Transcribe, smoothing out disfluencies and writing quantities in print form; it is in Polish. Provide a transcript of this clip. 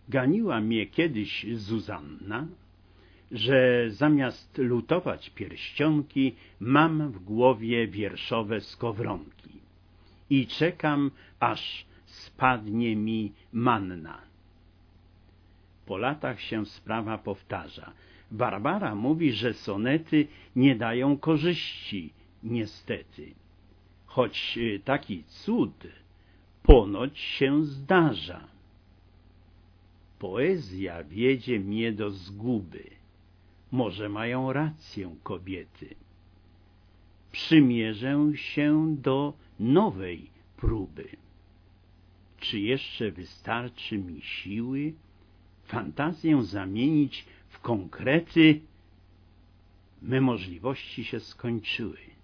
Ganiła mnie kiedyś Zuzanna, że zamiast lutować pierścionki, mam w głowie wierszowe skowronki i czekam, aż spadnie mi manna. Po latach się sprawa powtarza. Barbara mówi, że sonety nie dają korzyści, niestety. Choć taki cud ponoć się zdarza. Poezja wiedzie mnie do zguby. Może mają rację kobiety. Przymierzę się do nowej próby. Czy jeszcze wystarczy mi siły fantazję zamienić w konkrety? Me możliwości się skończyły.